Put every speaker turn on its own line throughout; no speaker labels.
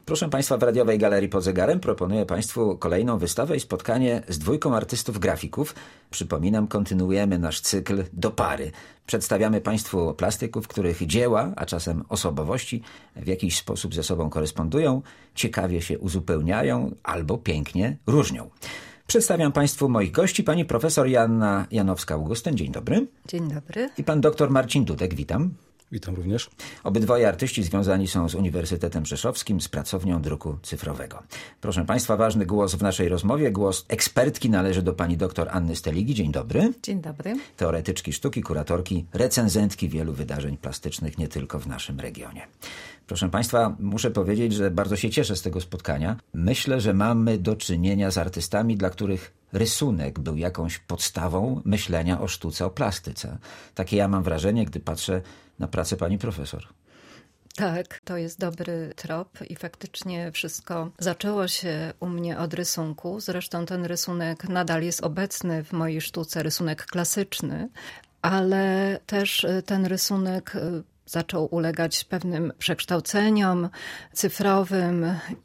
Proszę Państwa, w Radiowej Galerii Pod Zegarem proponuję Państwu kolejną wystawę i spotkanie z dwójką artystów grafików. Przypominam, kontynuujemy nasz cykl Do pary. Przedstawiamy Państwu plastyków, których dzieła, a czasem osobowości w jakiś sposób ze sobą korespondują, ciekawie się uzupełniają albo pięknie różnią. Przedstawiam Państwu moich gości, pani profesor Joanna Janowska-Augustyn. Dzień dobry.
Dzień dobry.
I pan doktor Marcin Dudek. Witam.
Witam również.
Obydwoje artyści związani są z Uniwersytetem Rzeszowskim, z pracownią druku cyfrowego. Proszę Państwa, ważny głos w naszej rozmowie, głos ekspertki należy do pani doktor Anny Steligi. Dzień dobry.
Dzień dobry.
Teoretyczki sztuki, kuratorki, recenzentki wielu wydarzeń plastycznych, nie tylko w naszym regionie. Proszę Państwa, muszę powiedzieć, że bardzo się cieszę z tego spotkania. Myślę, że mamy do czynienia z artystami, dla których rysunek był jakąś podstawą myślenia o sztuce, o plastyce. Takie ja mam wrażenie, gdy patrzę na pracę pani profesor.
Tak, to jest dobry trop i faktycznie wszystko zaczęło się u mnie od rysunku. Zresztą ten rysunek nadal jest obecny w mojej sztuce, rysunek klasyczny, ale też ten rysunek zaczął ulegać pewnym przekształceniom cyfrowym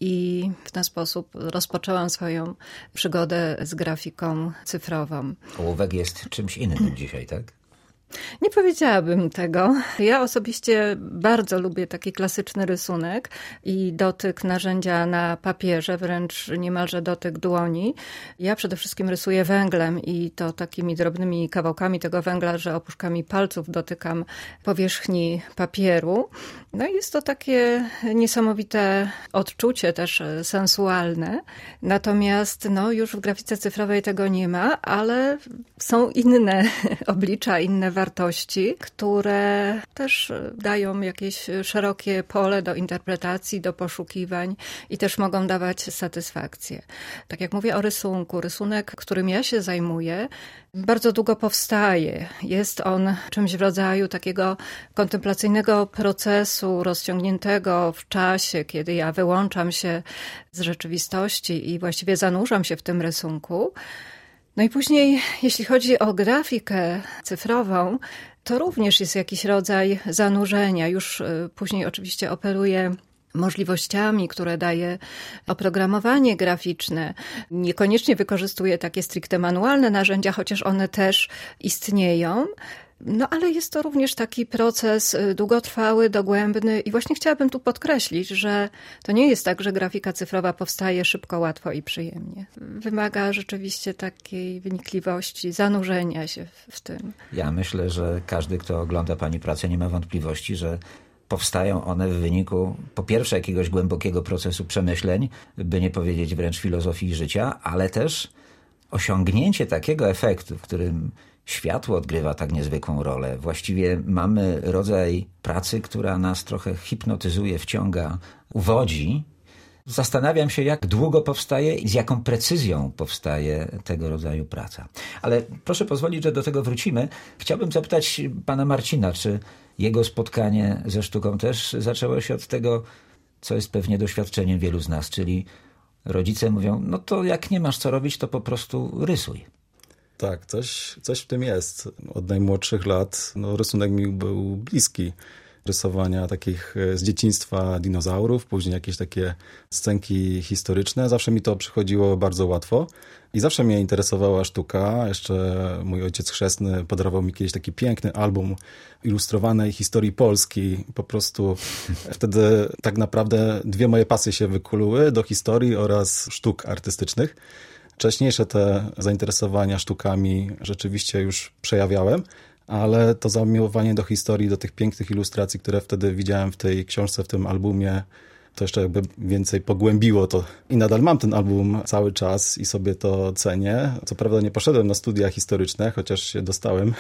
i w ten sposób rozpoczęłam swoją przygodę z grafiką cyfrową.
Ołówek jest czymś innym dzisiaj, tak?
Nie powiedziałabym tego. Ja osobiście bardzo lubię taki klasyczny rysunek i dotyk narzędzia na papierze, wręcz niemalże dotyk dłoni. Ja przede wszystkim rysuję węglem i to takimi drobnymi kawałkami tego węgla, że opuszkami palców dotykam powierzchni papieru. No i jest to takie niesamowite odczucie, też sensualne. Natomiast już w grafice cyfrowej tego nie ma, ale są inne oblicza, inne wartości, które też dają jakieś szerokie pole do interpretacji, do poszukiwań i też mogą dawać satysfakcję. Tak jak mówię o rysunku, rysunek, którym ja się zajmuję, bardzo długo powstaje. Jest on czymś w rodzaju takiego kontemplacyjnego procesu rozciągniętego w czasie, kiedy ja wyłączam się z rzeczywistości i właściwie zanurzam się w tym rysunku. No i później, jeśli chodzi o grafikę cyfrową, to również jest jakiś rodzaj zanurzenia. Już później oczywiście operuję możliwościami, które daje oprogramowanie graficzne. Niekoniecznie wykorzystuję takie stricte manualne narzędzia, chociaż one też istnieją. No ale jest to również taki proces długotrwały, dogłębny i właśnie chciałabym tu podkreślić, że to nie jest tak, że grafika cyfrowa powstaje szybko, łatwo i przyjemnie. Wymaga rzeczywiście takiej wynikliwości, zanurzenia się w tym.
Ja myślę, że każdy, kto ogląda pani pracę, nie ma wątpliwości, że powstają one w wyniku, po pierwsze, jakiegoś głębokiego procesu przemyśleń, by nie powiedzieć wręcz filozofii życia, ale też osiągnięcie takiego efektu, w którym światło odgrywa tak niezwykłą rolę. Właściwie mamy rodzaj pracy, która nas trochę hipnotyzuje, wciąga, uwodzi. Zastanawiam się, jak długo powstaje i z jaką precyzją powstaje tego rodzaju praca. Ale proszę pozwolić, że do tego wrócimy. Chciałbym zapytać pana Marcina, czy jego spotkanie ze sztuką też zaczęło się od tego, co jest pewnie doświadczeniem wielu z nas, czyli rodzice mówią, no to jak nie masz co robić, to po prostu rysuj.
Tak, coś w tym jest. Od najmłodszych lat rysunek mi był bliski. Rysowania takich z dzieciństwa dinozaurów, później jakieś takie scenki historyczne. Zawsze mi to przychodziło bardzo łatwo i zawsze mnie interesowała sztuka. Jeszcze mój ojciec chrzestny podarował mi kiedyś taki piękny album ilustrowanej historii Polski. Po prostu wtedy tak naprawdę dwie moje pasje się wykuluły do historii oraz sztuk artystycznych. Wcześniejsze te zainteresowania sztukami rzeczywiście już przejawiałem, ale to zamiłowanie do historii, do tych pięknych ilustracji, które wtedy widziałem w tej książce, w tym albumie, to jeszcze jakby więcej pogłębiło to. I nadal mam ten album cały czas i sobie to cenię. Co prawda nie poszedłem na studia historyczne, chociaż się dostałem,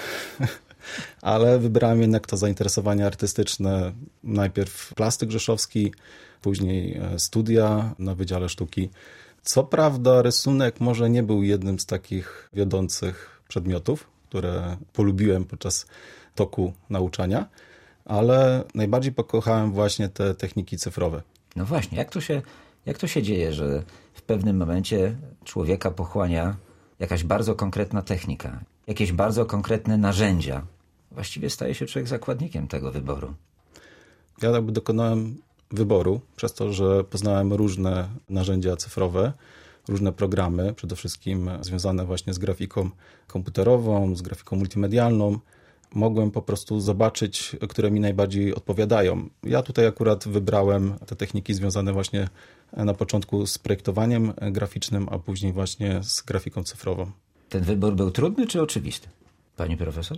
ale wybrałem jednak to zainteresowanie artystyczne. Najpierw plastyk rzeszowski, później studia na Wydziale Sztuki. Co prawda rysunek może nie był jednym z takich wiodących przedmiotów, które polubiłem podczas toku nauczania, ale najbardziej pokochałem właśnie te techniki cyfrowe.
No właśnie, jak to się dzieje, że w pewnym momencie człowieka pochłania jakaś bardzo konkretna technika, jakieś bardzo konkretne narzędzia? Właściwie staje się człowiek zakładnikiem tego wyboru.
Ja jakby dokonałem wyboru, przez to, że poznałem różne narzędzia cyfrowe, różne programy, przede wszystkim związane właśnie z grafiką komputerową, z grafiką multimedialną. Mogłem po prostu zobaczyć, które mi najbardziej odpowiadają. Ja tutaj akurat wybrałem te techniki związane właśnie na początku z projektowaniem graficznym, a później właśnie z grafiką cyfrową.
Ten wybór był trudny czy oczywisty, pani profesor?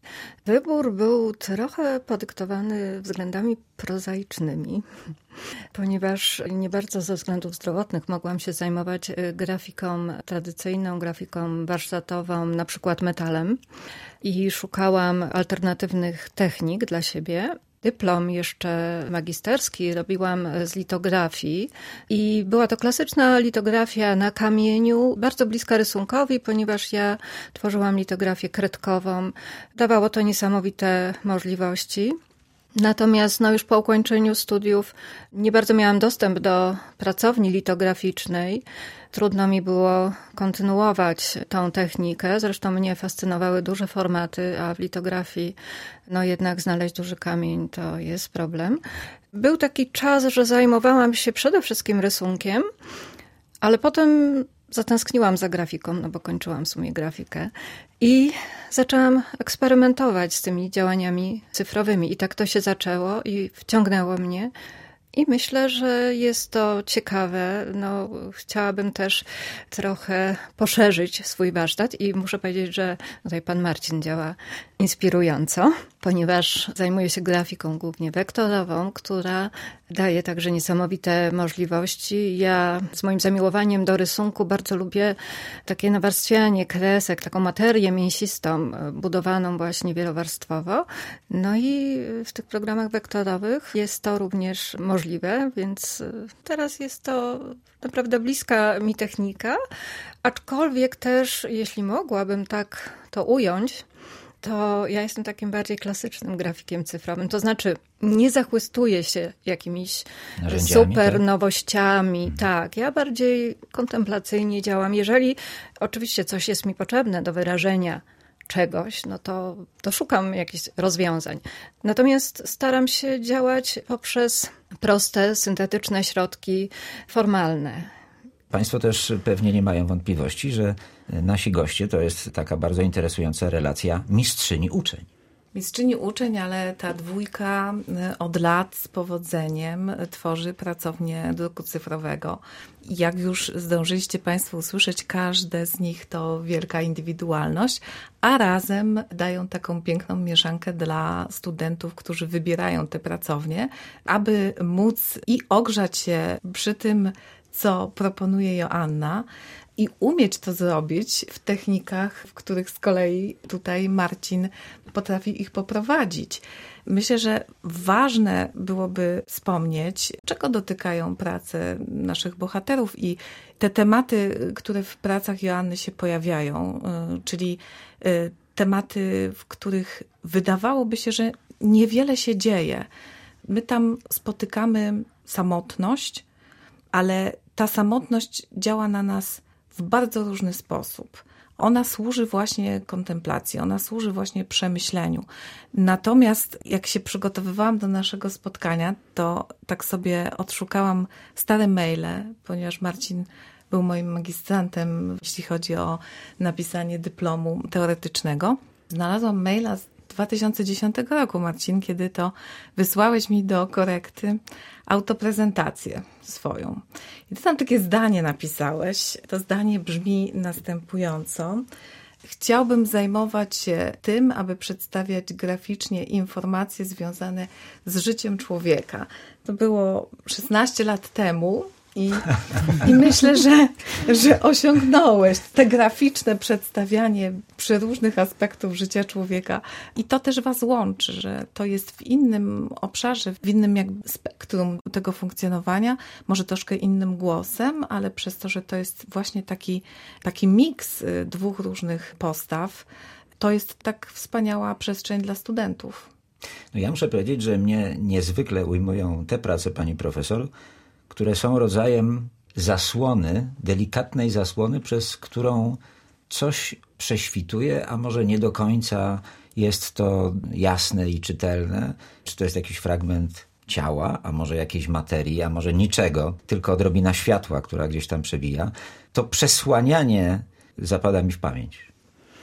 Wybór był trochę podyktowany względami prozaicznymi, ponieważ nie bardzo ze względów zdrowotnych mogłam się zajmować grafiką tradycyjną, grafiką warsztatową, na przykład metalem, i szukałam alternatywnych technik dla siebie. Dyplom jeszcze magisterski robiłam z litografii i była to klasyczna litografia na kamieniu, bardzo bliska rysunkowi, ponieważ ja tworzyłam litografię kredkową. Dawało to niesamowite możliwości. Natomiast już po ukończeniu studiów nie bardzo miałam dostęp do pracowni litograficznej. Trudno mi było kontynuować tą technikę. Zresztą mnie fascynowały duże formaty, a w litografii jednak znaleźć duży kamień to jest problem. Był taki czas, że zajmowałam się przede wszystkim rysunkiem, ale potem zatęskniłam za grafiką, bo kończyłam w sumie grafikę i zaczęłam eksperymentować z tymi działaniami cyfrowymi. I tak to się zaczęło i wciągnęło mnie. I myślę, że jest to ciekawe. Chciałabym też trochę poszerzyć swój warsztat i muszę powiedzieć, że tutaj pan Marcin działa inspirująco, ponieważ zajmuje się grafiką głównie wektorową, która daje także niesamowite możliwości. Ja z moim zamiłowaniem do rysunku bardzo lubię takie nawarstwianie kresek, taką materię mięsistą, budowaną właśnie wielowarstwowo. I w tych programach wektorowych jest to również możliwe, więc teraz jest to naprawdę bliska mi technika, aczkolwiek też, jeśli mogłabym tak to ująć, to ja jestem takim bardziej klasycznym grafikiem cyfrowym. To znaczy, nie zachłystuję się jakimiś super nowościami. Tak, ja bardziej kontemplacyjnie działam. Jeżeli oczywiście coś jest mi potrzebne do wyrażenia czegoś, to szukam jakichś rozwiązań. Natomiast staram się działać poprzez proste, syntetyczne środki formalne.
Państwo też pewnie nie mają wątpliwości, że nasi goście to jest taka bardzo interesująca relacja mistrzyni uczeń.
Mistrzyni uczeń, ale ta dwójka od lat z powodzeniem tworzy pracownię druku cyfrowego. Jak już zdążyliście Państwo usłyszeć, każde z nich to wielka indywidualność, a razem dają taką piękną mieszankę dla studentów, którzy wybierają te pracownie, aby móc i ogrzać się przy tym, co proponuje Joanna, i umieć to zrobić w technikach, w których z kolei tutaj Marcin potrafi ich poprowadzić. Myślę, że ważne byłoby wspomnieć, czego dotykają prace naszych bohaterów i te tematy, które w pracach Joanny się pojawiają, czyli tematy, w których wydawałoby się, że niewiele się dzieje. My tam spotykamy samotność, ale ta samotność działa na nas w bardzo różny sposób. Ona służy właśnie kontemplacji, ona służy właśnie przemyśleniu. Natomiast jak się przygotowywałam do naszego spotkania, to tak sobie odszukałam stare maile, ponieważ Marcin był moim magistrantem, jeśli chodzi o napisanie dyplomu teoretycznego. Znalazłam maila z 2010 roku, Marcin, kiedy to wysłałeś mi do korekty autoprezentację swoją. I ty tam takie zdanie napisałeś. To zdanie brzmi następująco. Chciałbym zajmować się tym, aby przedstawiać graficznie informacje związane z życiem człowieka. To było 16 lat temu. I myślę, że osiągnąłeś te graficzne przedstawianie przeróżnych aspektów życia człowieka. I to też was łączy, że to jest w innym obszarze, w innym jakby spektrum tego funkcjonowania, może troszkę innym głosem, ale przez to, że to jest właśnie taki miks dwóch różnych postaw, to jest tak wspaniała przestrzeń dla studentów.
Ja muszę powiedzieć, że mnie niezwykle ujmują te prace pani profesor, które są rodzajem zasłony, delikatnej zasłony, przez którą coś prześwituje, a może nie do końca jest to jasne i czytelne. Czy to jest jakiś fragment ciała, a może jakiejś materii, a może niczego, tylko odrobina światła, która gdzieś tam przebija, to przesłanianie zapada mi w pamięć.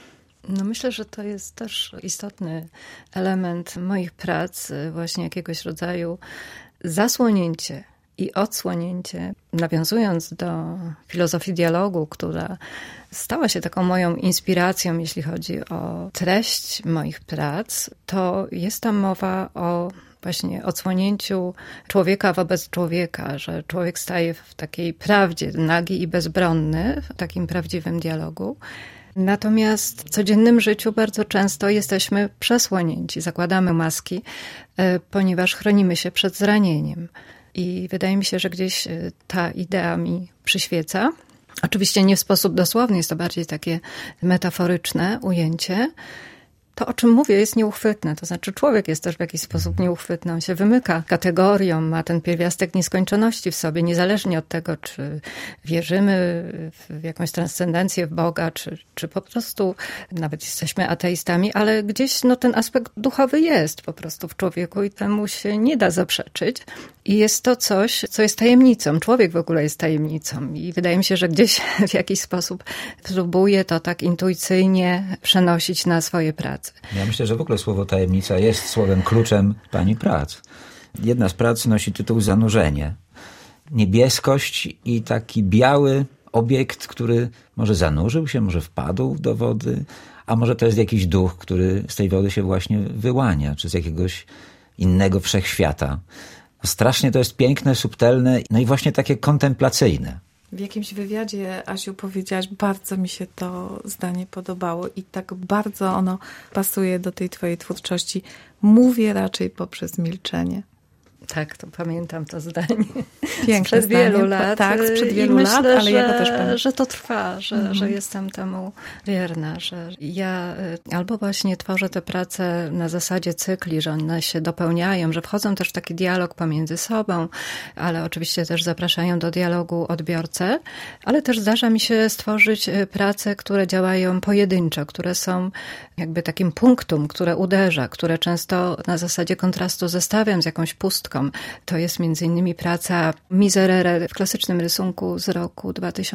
No myślę, że to jest też istotny element moich prac, właśnie jakiegoś rodzaju zasłonięcie i odsłonięcie, nawiązując do filozofii dialogu, która stała się taką moją inspiracją, jeśli chodzi o treść moich prac, to jest tam mowa o właśnie odsłonięciu człowieka wobec człowieka, że człowiek staje w takiej prawdzie, nagi i bezbronny, w takim prawdziwym dialogu. Natomiast w codziennym życiu bardzo często jesteśmy przesłonięci, zakładamy maski, ponieważ chronimy się przed zranieniem. I wydaje mi się, że gdzieś ta idea mi przyświeca. Oczywiście nie w sposób dosłowny, jest to bardziej takie metaforyczne ujęcie. To, o czym mówię, jest nieuchwytne. To znaczy człowiek jest też w jakiś sposób nieuchwytny. On się wymyka kategoriom, ma ten pierwiastek nieskończoności w sobie, niezależnie od tego, czy wierzymy w jakąś transcendencję, w Boga, czy po prostu nawet jesteśmy ateistami, ale gdzieś ten aspekt duchowy jest po prostu w człowieku i temu się nie da zaprzeczyć. I jest to coś, co jest tajemnicą. Człowiek w ogóle jest tajemnicą i wydaje mi się, że gdzieś w jakiś sposób próbuje to tak intuicyjnie przenosić na swoje prace.
Ja myślę, że w ogóle słowo tajemnica jest słowem kluczem pani prac. Jedna z prac nosi tytuł Zanurzenie. Niebieskość i taki biały obiekt, który może zanurzył się, może wpadł do wody, a może to jest jakiś duch, który z tej wody się właśnie wyłania, czy z jakiegoś innego wszechświata. Strasznie to jest piękne, subtelne, no i właśnie takie kontemplacyjne.
W jakimś wywiadzie, Asiu, powiedziałaś, bardzo mi się to zdanie podobało i tak bardzo ono pasuje do tej twojej twórczości. Mówię raczej poprzez milczenie.
Tak, to pamiętam to zdanie.
Piękne
sprzed
zdanie.
Wielu lat.
Tak, sprzed wielu lat,
myślę,
ale ja go też pamiętam.
że to trwa, że jestem temu wierna, że ja albo właśnie tworzę te prace na zasadzie cykli, że one się dopełniają, że wchodzą też w taki dialog pomiędzy sobą, ale oczywiście też zapraszają do dialogu odbiorcę, ale też zdarza mi się stworzyć prace, które działają pojedynczo, które są jakby takim punktum, które uderza, które często na zasadzie kontrastu zestawiam z jakąś pustką. To jest między innymi praca Miserere w klasycznym rysunku z roku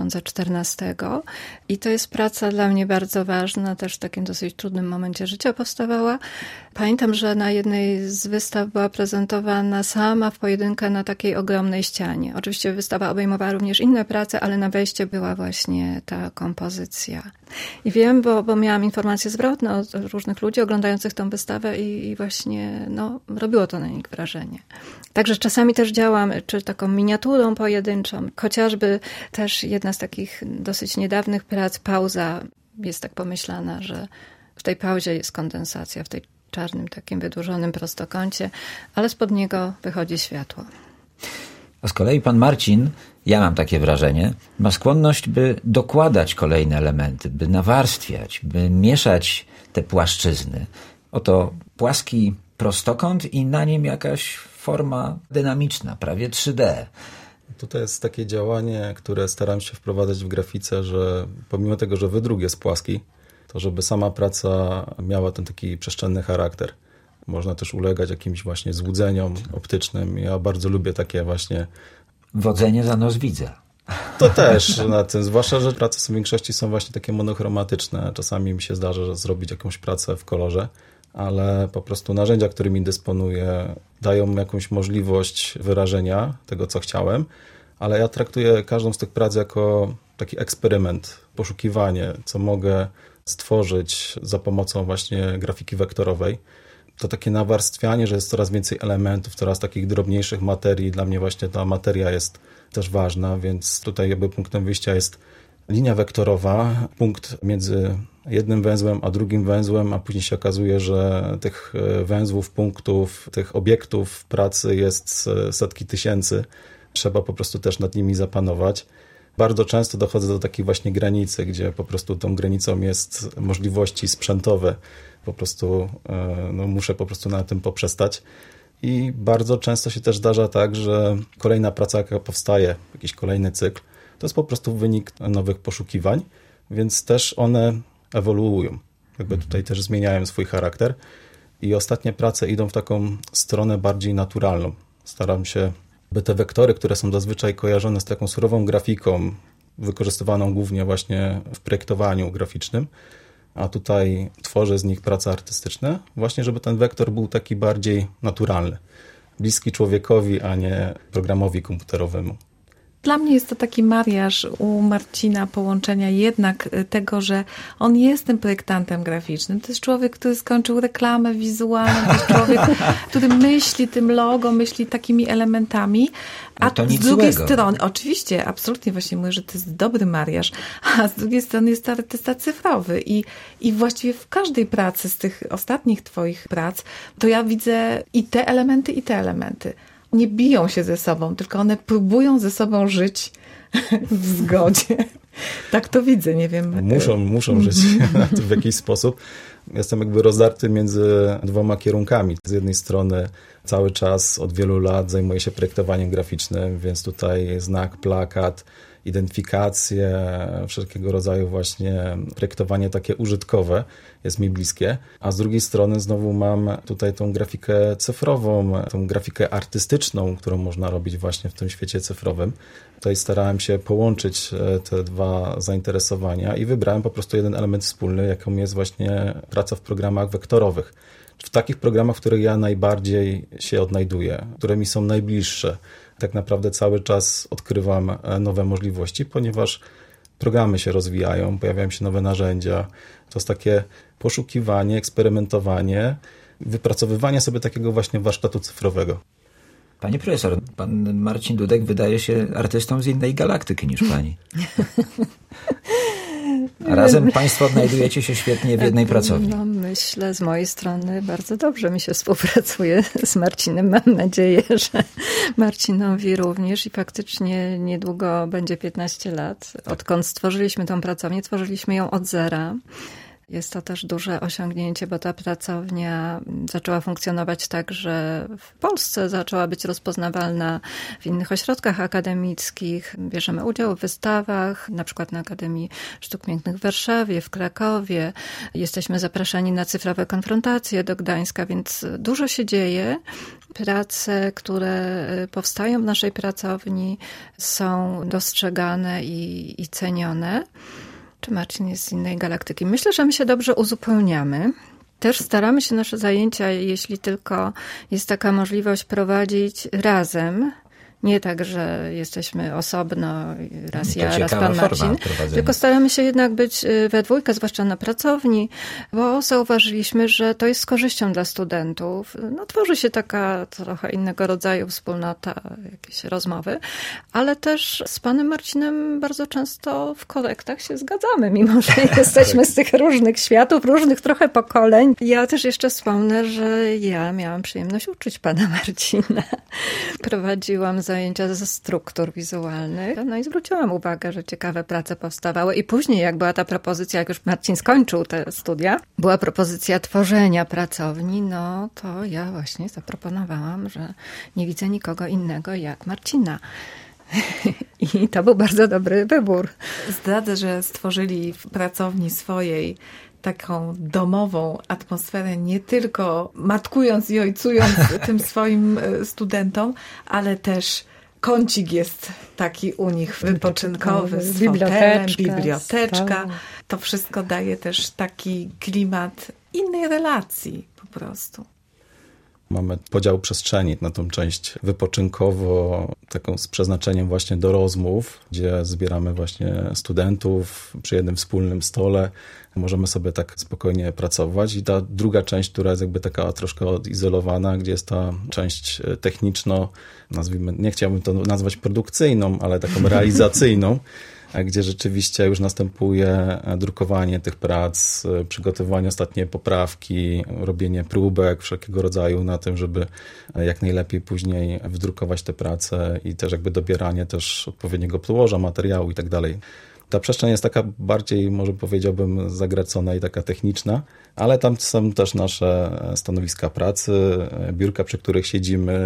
2014 i to jest praca dla mnie bardzo ważna, też w takim dosyć trudnym momencie życia powstawała. Pamiętam, że na jednej z wystaw była prezentowana sama w pojedynkę na takiej ogromnej ścianie. Oczywiście wystawa obejmowała również inne prace, ale na wejście była właśnie ta kompozycja. I wiem, bo miałam informacje zwrotne od różnych ludzi oglądających tę wystawę i właśnie robiło to na nich wrażenie. Także czasami też działam, czy taką miniaturą pojedynczą. Chociażby też jedna z takich dosyć niedawnych prac, Pauza, jest tak pomyślana, że w tej pauzie jest kondensacja, w tej czarnym, takim wydłużonym prostokącie, ale spod niego wychodzi światło.
A z kolei pan Marcin, ja mam takie wrażenie, ma skłonność, by dokładać kolejne elementy, by nawarstwiać, by mieszać te płaszczyzny. Oto płaski prostokąt i na nim jakaś forma dynamiczna, prawie 3D.
Tutaj jest takie działanie, które staram się wprowadzać w grafice, że pomimo tego, że wydruk jest płaski, to żeby sama praca miała ten taki przestrzenny charakter. Można też ulegać jakimś właśnie złudzeniom optycznym. Ja bardzo lubię takie właśnie...
Wodzenie za nos widza.
To też na tym, zwłaszcza, że prace w większości są właśnie takie monochromatyczne. Czasami mi się zdarza zrobić jakąś pracę w kolorze, ale po prostu narzędzia, którymi dysponuję, dają jakąś możliwość wyrażenia tego, co chciałem, ale ja traktuję każdą z tych prac jako taki eksperyment, poszukiwanie, co mogę stworzyć za pomocą właśnie grafiki wektorowej. To takie nawarstwianie, że jest coraz więcej elementów, coraz takich drobniejszych materii. Dla mnie właśnie ta materia jest też ważna, więc tutaj jakby punktem wyjścia jest linia wektorowa, punkt między jednym węzłem a drugim węzłem, a później się okazuje, że tych węzłów, punktów, tych obiektów pracy jest setki tysięcy. Trzeba po prostu też nad nimi zapanować. Bardzo często dochodzę do takiej właśnie granicy, gdzie po prostu tą granicą jest możliwości sprzętowe. Po prostu muszę po prostu na tym poprzestać. I bardzo często się też zdarza tak, że kolejna praca, jaka powstaje, jakiś kolejny cykl, to jest po prostu wynik nowych poszukiwań, więc też one ewoluują. Jakby tutaj też zmieniają swój charakter i ostatnie prace idą w taką stronę bardziej naturalną. Staram się, by te wektory, które są zazwyczaj kojarzone z taką surową grafiką, wykorzystywaną głównie właśnie w projektowaniu graficznym, a tutaj tworzę z nich prace artystyczne, właśnie żeby ten wektor był taki bardziej naturalny, bliski człowiekowi, a nie programowi komputerowemu.
Dla mnie jest to taki mariaż u Marcina połączenia jednak tego, że on jest tym projektantem graficznym. To jest człowiek, który skończył reklamę wizualną, to jest człowiek, który myśli tym logo, myśli takimi elementami, a z drugiej strony, oczywiście, absolutnie właśnie mówię, że to jest dobry mariaż, a z drugiej strony jest to artysta cyfrowy i właściwie w każdej pracy z tych ostatnich twoich prac, to ja widzę i te elementy. Nie biją się ze sobą, tylko one próbują ze sobą żyć w zgodzie. Tak to widzę, nie wiem.
Muszą żyć w jakiś sposób. Jestem jakby rozdarty między dwoma kierunkami. Z jednej strony cały czas od wielu lat zajmuję się projektowaniem graficznym, więc tutaj znak, plakat, identyfikacje, wszelkiego rodzaju właśnie projektowanie takie użytkowe jest mi bliskie, a z drugiej strony znowu mam tutaj tą grafikę cyfrową, tą grafikę artystyczną, którą można robić właśnie w tym świecie cyfrowym. Tutaj starałem się połączyć te dwa zainteresowania i wybrałem po prostu jeden element wspólny, jaką jest właśnie praca w programach wektorowych. W takich programach, w których ja najbardziej się odnajduję, które mi są najbliższe. Tak naprawdę cały czas odkrywam nowe możliwości, ponieważ programy się rozwijają, pojawiają się nowe narzędzia. To jest takie poszukiwanie, eksperymentowanie, wypracowywanie sobie takiego właśnie warsztatu cyfrowego.
Pani profesor, pan Marcin Dudek wydaje się artystą z innej galaktyki niż pani. A razem państwo odnajdujecie się świetnie w jednej pracowni.
No, myślę, z mojej strony bardzo dobrze mi się współpracuje z Marcinem. Mam nadzieję, że Marcinowi również i faktycznie niedługo będzie 15 lat. Odkąd stworzyliśmy tą pracownię, tworzyliśmy ją od zera. Jest to też duże osiągnięcie, bo ta pracownia zaczęła funkcjonować tak, że w Polsce zaczęła być rozpoznawalna w innych ośrodkach akademickich. Bierzemy udział w wystawach, na przykład na Akademii Sztuk Pięknych w Warszawie, w Krakowie. Jesteśmy zapraszani na cyfrowe konfrontacje do Gdańska, więc dużo się dzieje. Prace, które powstają w naszej pracowni, są dostrzegane i cenione. Czy Marcin jest z innej galaktyki? Myślę, że my się dobrze uzupełniamy. Też staramy się nasze zajęcia, jeśli tylko jest taka możliwość, prowadzić razem. Nie tak, że jesteśmy osobno, raz ja, raz pan Marcin, tylko staramy się jednak być we dwójkę, zwłaszcza na pracowni, bo zauważyliśmy, że to jest z korzyścią dla studentów. No, tworzy się taka trochę innego rodzaju wspólnota, jakieś rozmowy, ale też z panem Marcinem bardzo często w korektach się zgadzamy, mimo że jesteśmy z tych różnych światów, różnych trochę pokoleń. Ja też jeszcze wspomnę, że ja miałam przyjemność uczyć pana Marcina. Prowadziłam zajęcia ze struktur wizualnych. No i zwróciłam uwagę, że ciekawe prace powstawały. I później, jak była ta propozycja, jak już Marcin skończył te studia, była propozycja tworzenia pracowni, no to ja właśnie zaproponowałam, że nie widzę nikogo innego jak Marcina. I to był bardzo dobry wybór.
Zdradzę, że stworzyli w pracowni swojej taką domową atmosferę, nie tylko matkując i ojcując tym swoim studentom, ale też kącik jest taki u nich wypoczynkowy, z fotelem, biblioteczka. To wszystko daje też taki klimat innej relacji po prostu.
Mamy podział przestrzeni na tą część wypoczynkowo, taką z przeznaczeniem właśnie do rozmów, gdzie zbieramy właśnie studentów przy jednym wspólnym stole. Możemy sobie tak spokojnie pracować. I ta druga część, która jest jakby taka troszkę odizolowana, gdzie jest ta część techniczno, nazwijmy, nie chciałbym to nazwać produkcyjną, ale taką realizacyjną, gdzie rzeczywiście już następuje drukowanie tych prac, przygotowywanie ostatnie poprawki, robienie próbek wszelkiego rodzaju na tym, żeby jak najlepiej później wydrukować te prace i też jakby dobieranie też odpowiedniego podłoża, materiału i tak dalej. Ta przestrzeń jest taka bardziej, może powiedziałbym, zagracona i taka techniczna, ale tam są też nasze stanowiska pracy, biurka, przy których siedzimy.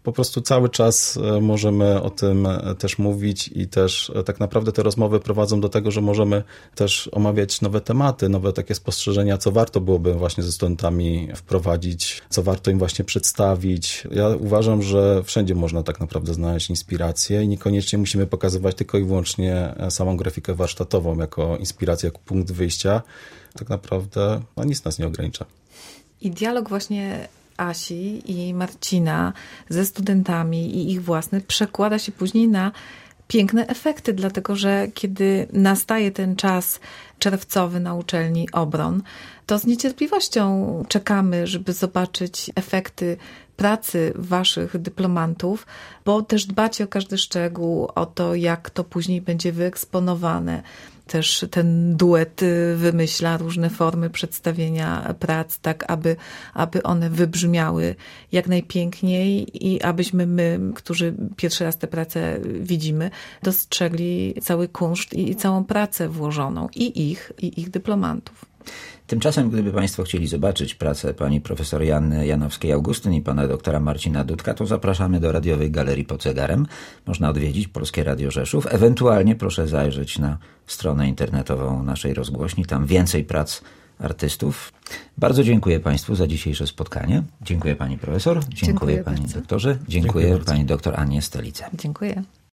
po prostu cały czas możemy o tym też mówić i też tak naprawdę te rozmowy prowadzą do tego, że możemy też omawiać nowe tematy, nowe takie spostrzeżenia, co warto byłoby właśnie ze studentami wprowadzić, co warto im właśnie przedstawić. Ja uważam, że wszędzie można tak naprawdę znaleźć inspirację i niekoniecznie musimy pokazywać tylko i wyłącznie samą grafikę warsztatową jako inspirację, jako punkt wyjścia. Tak naprawdę nic nas nie ogranicza.
I dialog właśnie Asi i Marcina ze studentami i ich własny przekłada się później na piękne efekty, dlatego że kiedy nastaje ten czas czerwcowy na uczelni Obron, to z niecierpliwością czekamy, żeby zobaczyć efekty pracy waszych dyplomantów, bo też dbacie o każdy szczegół, o to, jak to później będzie wyeksponowane. Też ten duet wymyśla różne formy przedstawienia prac, tak aby one wybrzmiały jak najpiękniej i abyśmy my, którzy pierwszy raz tę pracę widzimy, dostrzegli cały kunszt i całą pracę włożoną i ich dyplomantów.
Tymczasem, gdyby Państwo chcieli zobaczyć pracę pani profesor Joanny Janowskiej-Augustyn i pana doktora Marcina Dudka, to zapraszamy do radiowej galerii pod zegarem. Można odwiedzić Polskie Radio Rzeszów. Ewentualnie proszę zajrzeć na stronę internetową naszej rozgłośni. Tam więcej prac artystów. Bardzo dziękuję Państwu za dzisiejsze spotkanie. Dziękuję pani profesor. Dziękuję pani doktorze. Dziękuję pani doktor Annie Stolice.
Dziękuję.